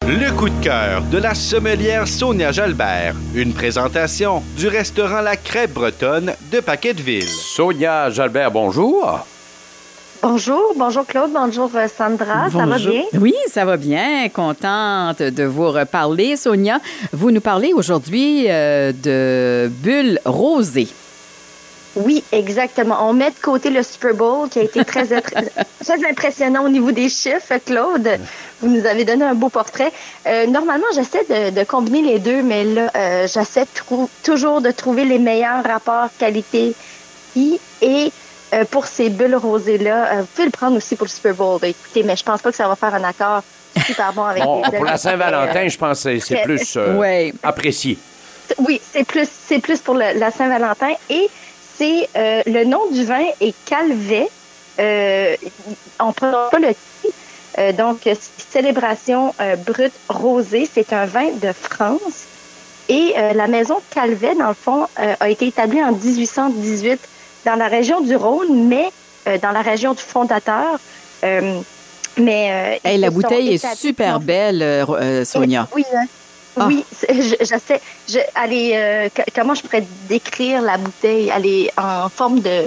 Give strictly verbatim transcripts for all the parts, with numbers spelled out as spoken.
Le coup de cœur de la sommelière Sonia Jalbert. Une présentation du restaurant La Crêpe Bretonne de Paquetteville. Sonia Jalbert, bonjour. Bonjour, bonjour Claude, bonjour Sandra, bonjour. Ça va bien? Oui, ça va bien. Contente de vous reparler, Sonia. Vous nous parlez aujourd'hui euh, de bulles rosées. Oui, exactement. On met de côté le Super Bowl qui a été très, très impressionnant au niveau des chiffres. Claude, vous nous avez donné un beau portrait. Euh, normalement, j'essaie de, de combiner les deux, mais là, euh, j'essaie trou- toujours de trouver les meilleurs rapports qualité-prix. Et euh, pour ces bulles rosées-là, euh, vous pouvez le prendre aussi pour le Super Bowl. Écoutez, mais je pense pas que ça va faire un accord super bon avec bon, les pour la Saint-Valentin, je pense que c'est plus euh, ouais. apprécié. Oui, c'est plus, c'est plus pour le, la Saint-Valentin. Et c'est euh, le nom du vin est Calvet. Euh, on ne prononce pas le T. Euh, donc, célébration euh, brute rosée. C'est un vin de France. Et euh, la maison Calvet, dans le fond, euh, a été établie en dix-huit cent dix-huit dans la région du Rhône, mais euh, dans la région du fondateur. Euh, mais euh, hey, la bouteille est super belle, euh, Sonia. Oui, hein? Ah. Oui, je, je sais. Je, elle est, euh, comment je pourrais décrire la bouteille? Elle est en forme de...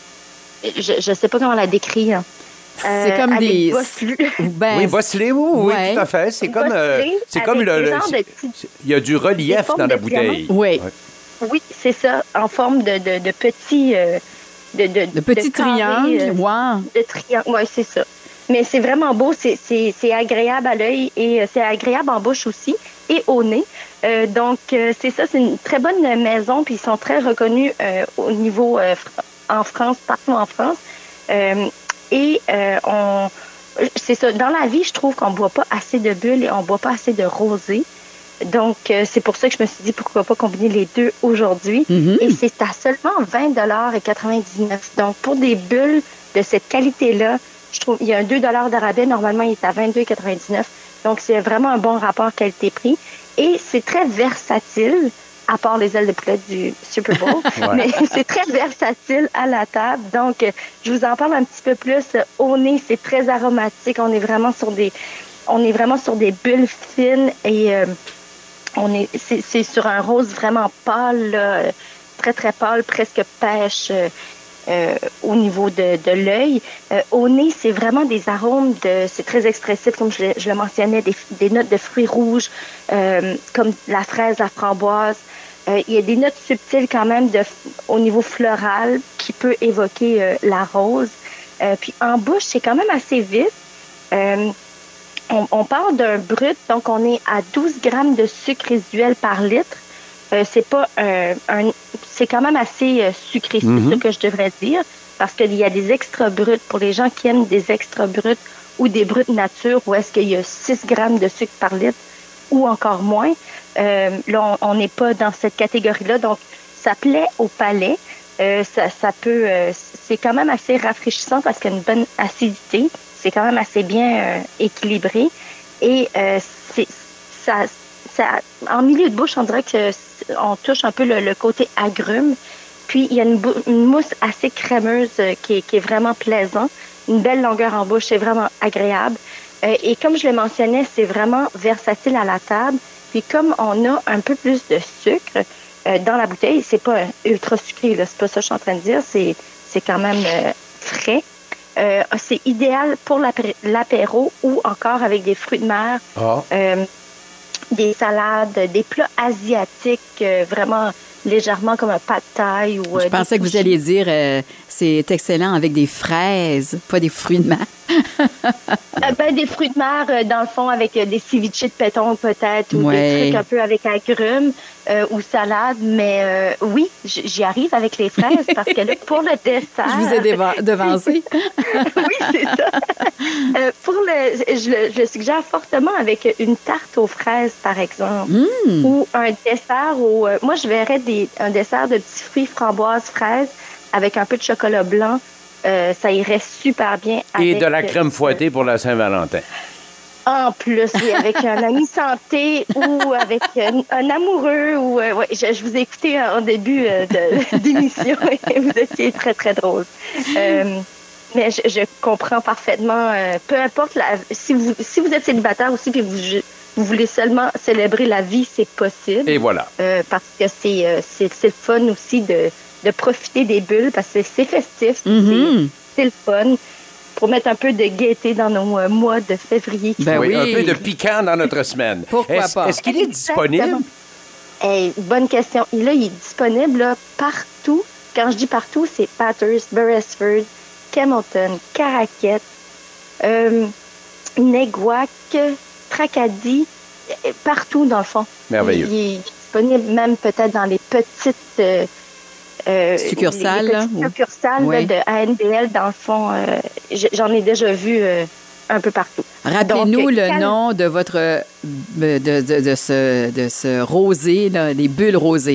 Je ne sais pas comment la décrire. Euh, c'est comme des... Ben, oui, bosselé, oui, oui, ouais. Tout à fait. C'est comme, euh, c'est comme le... le c'est, c'est, il y a du relief dans la bouteille. Oui. Ouais. Oui, c'est ça, en forme de, de, de petits... Euh, de, de, de petits de triangles, euh, wow. De triangles, oui, c'est ça. Mais c'est vraiment beau, c'est, c'est, c'est agréable à l'œil et c'est agréable en bouche aussi et au nez. Euh, donc, euh, c'est ça, c'est une très bonne maison, puis ils sont très reconnus euh, au niveau euh, en France, partout en France. Euh, et euh, on, c'est ça, dans la vie, je trouve qu'on ne boit pas assez de bulles et on ne boit pas assez de rosé. Donc, euh, c'est pour ça que je me suis dit pourquoi pas combiner les deux aujourd'hui. Mm-hmm. Et c'est à seulement vingt dollars quatre-vingt-dix-neuf. Donc, pour des bulles de cette qualité-là, je trouve il y a un deux dollars de rabais. Normalement, il est à vingt-deux quatre-vingt-dix-neuf. Donc, c'est vraiment un bon rapport qualité-prix. Et c'est très versatile, à part les ailes de poulet du Super Bowl. Ouais. Mais c'est très versatile à la table. Donc, je vous en parle un petit peu plus. Au nez, c'est très aromatique. On est vraiment sur des, on est vraiment sur des bulles fines et euh, on est, c'est, c'est sur un rose vraiment pâle, là, très, très pâle, presque pêche. Euh, Euh, au niveau de, de l'œil. Euh, au nez, c'est vraiment des arômes, de, c'est très expressif, comme je, je le mentionnais, des, des notes de fruits rouges, euh, comme la fraise, la framboise. Euh, il y a des notes subtiles quand même de, au niveau floral qui peut évoquer euh, la rose. Euh, puis en bouche, c'est quand même assez vif. Euh, on, on parle d'un brut, donc on est à douze grammes de sucre résiduel par litre. Euh, c'est pas euh, un, c'est quand même assez euh, sucré, c'est mm-hmm. ça que je devrais dire, parce qu'il y a des extra bruts pour les gens qui aiment des extra bruts ou des bruts nature où est-ce qu'il y a six grammes de sucre par litre ou encore moins. Euh, là, on n'est pas dans cette catégorie-là, donc ça plaît au palais. Euh, ça, ça peut, euh, c'est quand même assez rafraîchissant parce qu'il y a une bonne acidité. C'est quand même assez bien euh, équilibré et euh, c'est ça. Ça, en milieu de bouche, on dirait qu'on touche un peu le, le côté agrume. Puis, il y a une, bou- une mousse assez crémeuse euh, qui, est, qui est vraiment plaisante. Une belle longueur en bouche, c'est vraiment agréable. Euh, et comme je le mentionnais, c'est vraiment versatile à la table. Puis, comme on a un peu plus de sucre euh, dans la bouteille, c'est pas ultra sucré, là, c'est pas ça que je suis en train de dire. C'est, c'est quand même euh, frais. Euh, c'est idéal pour l'apé- l'apéro ou encore avec des fruits de mer. Oh. Euh, des salades, des plats asiatiques euh, vraiment légèrement comme un pad thai ou euh, je pensais que vous alliez dire euh, c'est excellent avec des fraises, pas des fruits de mer. euh, ben, des fruits de mer, euh, dans le fond, avec euh, des ceviches de péton peut-être, ou ouais. des trucs un peu avec agrumes euh, ou salade. Mais euh, oui, j'y arrive avec les fraises parce que là, pour le dessert... Je vous ai déva- devancé. Oui, c'est ça. euh, pour le, je, le, je le suggère fortement avec une tarte aux fraises, par exemple, mm. ou un dessert au... Euh, moi, je verrais des, un dessert de petits fruits framboises, fraises, avec un peu de chocolat blanc. Euh, ça irait super bien avec... Et de la crème fouettée pour la Saint-Valentin. En plus, oui, avec un ami santé ou avec un, un amoureux. Ou, euh, ouais, je, je vous ai écouté en début euh, de, d'émission et vous étiez très, très drôle. Euh, mais je, je comprends parfaitement, euh, peu importe, la, si, vous, si vous êtes célibataire aussi puis vous, vous voulez seulement célébrer la vie, c'est possible. Et voilà. Euh, parce que c'est, euh, c'est, c'est le fun aussi de, de profiter des bulles, parce que c'est festif, mm-hmm. c'est, c'est le fun. Pour mettre un peu de gaieté dans nos euh, mois de février. Ben oui, oui, un peu de piquant dans notre semaine. Pourquoi est-ce, pas? Est-ce qu'il est disponible? Hey, bonne question. Là, il est disponible là, partout. Quand je dis partout, c'est Bathurst, Beresford, Camelton, Caraquet, euh, Neguac, Tracadie, partout dans le fond. Merveilleux. Il, il est disponible même peut-être dans les petites... Euh, Euh, succursales. Les petites succursales oui. de A N B L, dans le fond, euh, j'en ai déjà vu euh, un peu partout. Rappelez-nous Donc, le cal... nom de votre de, de, de, de, ce, de ce rosé, là, les bulles rosées.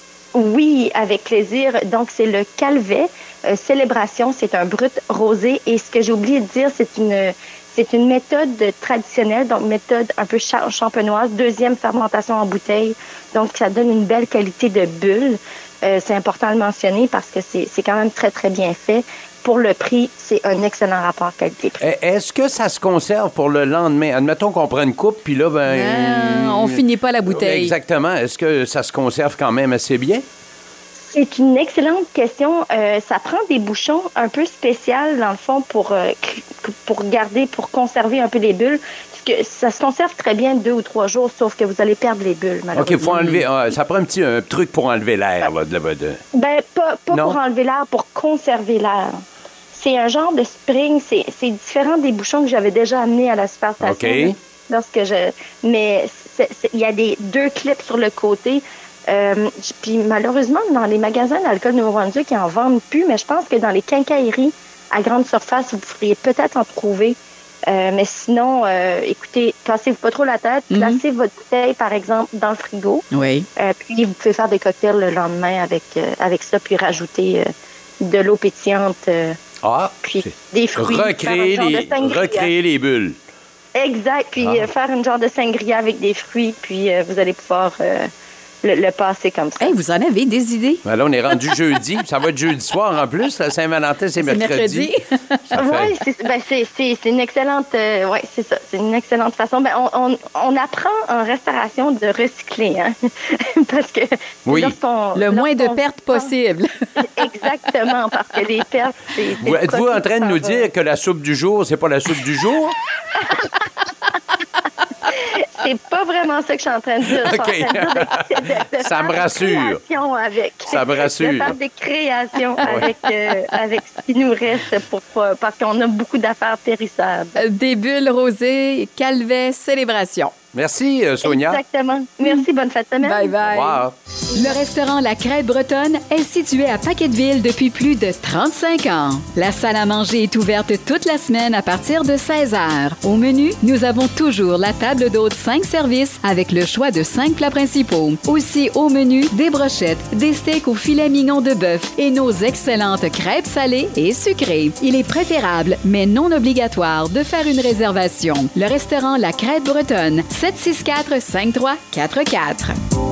Oui, avec plaisir. Donc, c'est le Calvet euh, Célébration. C'est un brut rosé. Et ce que j'ai oublié de dire, c'est une... C'est une méthode traditionnelle, donc méthode un peu champenoise, deuxième fermentation en bouteille. Donc, ça donne une belle qualité de bulle. Euh, c'est important de le mentionner parce que c'est, c'est quand même très, très bien fait. Pour le prix, c'est un excellent rapport qualité-prix. Est-ce que ça se conserve pour le lendemain? Admettons qu'on prend une coupe, puis là, ben... Euh, on finit pas la bouteille. Exactement. Est-ce que ça se conserve quand même assez bien? C'est une excellente question. Euh, ça prend des bouchons un peu spéciaux, dans le fond, pour, euh, pour garder, pour conserver un peu les bulles. Parce que ça se conserve très bien deux ou trois jours, sauf que vous allez perdre les bulles, malheureusement. OK, il faut enlever... Euh, ça prend un petit un truc pour enlever l'air, là, de, de... Ben, pas, pas pour enlever l'air, pour conserver l'air. C'est un genre de spring. C'est, c'est différent des bouchons que j'avais déjà amenés à la superstation. OK. Lorsque je... Mais il y a des deux clips sur le côté. Euh, puis malheureusement, dans les magasins d'alcool Nouveau-Brunswick, ils en vendent plus, mais je pense que dans les quincailleries à grande surface, vous pourriez peut-être en trouver. Euh, mais sinon, euh, écoutez, cassez-vous pas trop la tête. Mm-hmm. Placez votre bouteille, par exemple, dans le frigo. Oui. Euh, puis vous pouvez faire des cocktails le lendemain avec, euh, avec ça, puis rajouter euh, de l'eau pétillante. Euh, ah, puis des fruits. Recréer les, recréer les bulles. Exact. Puis ah. euh, faire une genre de sangria avec des fruits, puis euh, vous allez pouvoir... Euh, Le, le passer comme ça. Hey, vous en avez des idées? Ben là, on est rendu jeudi. Ça va être jeudi soir en plus. La Saint-Valentin, c'est, c'est mercredi. mercredi. Oui, c'est, ben c'est, c'est, c'est une excellente... Euh, oui, c'est ça. C'est une excellente façon. Ben, on, on, on apprend en restauration de recycler, hein? Parce que... Oui. Lorsqu'on, le moins lorsqu'on de pertes possible. Exactement, parce que les pertes, c'est... c'est vous, êtes-vous en train de nous dire que la soupe du jour, c'est pas la soupe du jour? C'est pas vraiment ça que je suis en train de dire. OK. De, de, de ça me rassure. Avec, ça me rassure. De faire des créations avec, euh, avec ce qui nous reste pour, parce qu'on a beaucoup d'affaires périssables. Des bulles rosées, Calvet, célébration. Merci, Sonia. Exactement. Merci, bonne fête de semaine. Bye bye. Au revoir. Le restaurant La Crêpe Bretonne est situé à Paquetteville depuis plus de trente-cinq ans. La salle à manger est ouverte toute la semaine à partir de seize heures. Au menu, nous avons toujours la table d'hôte cinq services avec le choix de cinq plats principaux. Aussi au menu, des brochettes, des steaks au filet mignon de bœuf et nos excellentes crêpes salées et sucrées. Il est préférable, mais non obligatoire, de faire une réservation. Le restaurant La Crêpe Bretonne, sept six quatre, cinq trois quatre quatre.